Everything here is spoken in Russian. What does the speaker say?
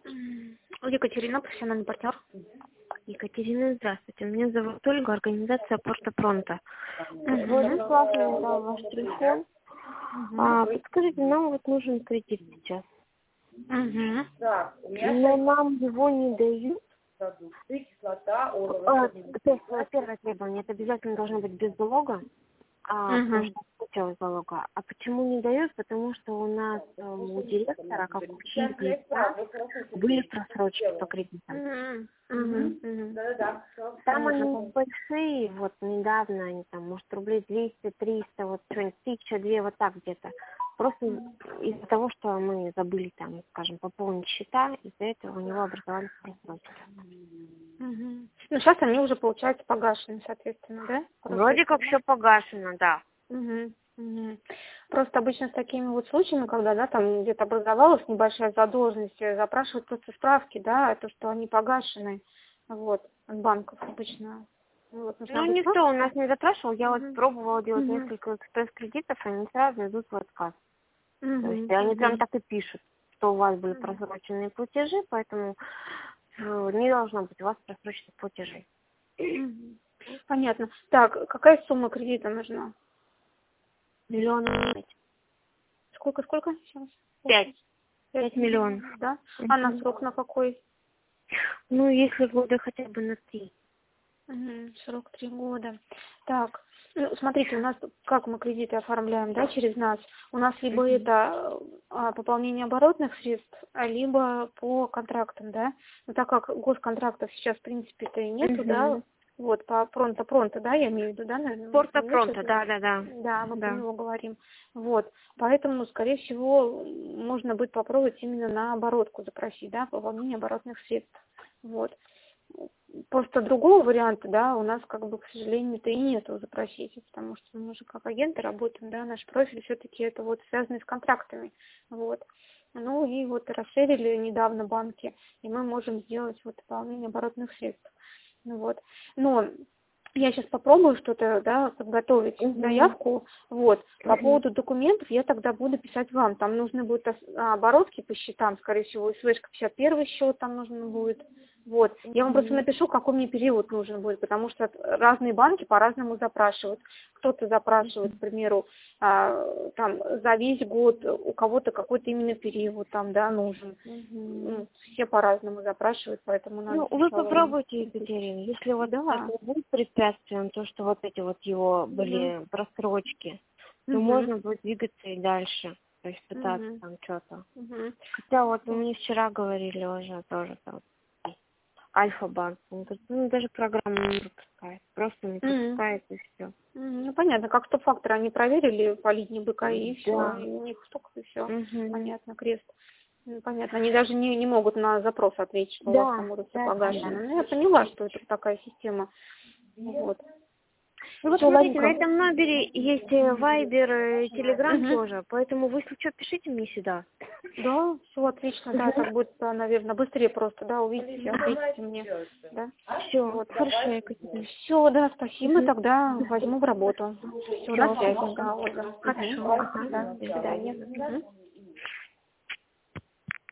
Екатерина, профессиональный партнер. Екатерина, здравствуйте. Меня зовут Ольга, организация Порто Пронто. Угу. Классно мне дал ваш телефон. Подскажите, нам вот нужен кредит сейчас. Угу. Но нам его не дают. Первое требование, это обязательно должно быть без залога. Потому что хотелось залога. А почему не дают? Потому что у нас у директора, как у лица, были просрочки по кредитам. Там они большие, вот недавно они там, может, рублей 200-300, вот что-нибудь 1000-2, вот так где-то. Просто из-за того, что мы забыли там, скажем, пополнить счета, из-за этого у него образовались просрочки. Ну, сейчас они уже, получается, погашены, соответственно, да? Вроде как все погашено, да. Просто обычно с такими вот случаями, когда, да, там где-то образовалась небольшая задолженность, запрашивают просто справки, да, то, что они погашены, вот, от банков обычно. Вот, никто у нас не запрашивал, я вот пробовала делать несколько экспресс-кредитов, они сразу идут в отказ. То есть они прям так и пишут, что у вас были просроченные платежи, поэтому не должно быть у вас просроченных платежей. Понятно. Так, какая сумма кредита нужна? 5 миллионов. Сколько сейчас? 5 миллионов. Да? А на срок на какой? Ну, если года хотя бы на 3. Срок 3 года. Так, ну, смотрите, у нас, как мы кредиты оформляем, да, через нас, у нас либо это пополнение оборотных средств, либо по контрактам, да. Но так как госконтрактов сейчас, в принципе-то и нету, да, вот, по Пронто, да, я имею в виду, да, наверное? Порто Пронто, да. Да, мы про него говорим. Вот, поэтому, скорее всего, можно будет попробовать именно на оборотку запросить, да, пополнение оборотных средств. Вот. Просто другого варианта, да, у нас, как бы, к сожалению-то и нету запросить, потому что мы же как агенты работаем, да, наш профиль все-таки это вот связано с контрактами, вот. Ну и вот расширили недавно банки, и мы можем сделать вот пополнение оборотных средств, ну вот. Но я сейчас попробую что-то, да, подготовить заявку, вот. По поводу документов я тогда буду писать вам, там нужны будут оборотки по счетам, скорее всего, и СВшка 51 счет там нужен будет. Вот. Я вам просто напишу, какой мне период нужен будет, потому что разные банки по-разному запрашивают. Кто-то запрашивает, к примеру, там за весь год, у кого-то какой-то именно период там, да, нужен. Все по-разному запрашивают, поэтому надо... Ну, вы попробуйте, Екатерина, если вот это будет препятствием, то, что вот эти вот его были просрочки, то можно будет двигаться и дальше. То есть пытаться там что-то. Хотя вот мне вчера говорили уже тоже там Альфа-банк. Он говорит, ну даже программу не пропускает. Просто не пропускает и все. Ну понятно, как стоп-фактор они проверили по линии БК и все. И у них столько и все. Понятно, крест. Ну, понятно. Они даже не могут на запрос ответить, что у вас там уже все погашено. Ну, я поняла, что это такая система. Вот. Ну вот смотрите, на этом номере есть Вайбер, Телеграм тоже, поэтому вы, если что, пишите мне сюда. Да, все отлично, да, так будет, наверное, быстрее просто, да, увидите, ответите мне, да. Все, вот, хорошо, Екатерина. Все, да, спасибо, тогда возьму в работу. Все, на связи, да, Ольга. Хорошо, Да, до свидания.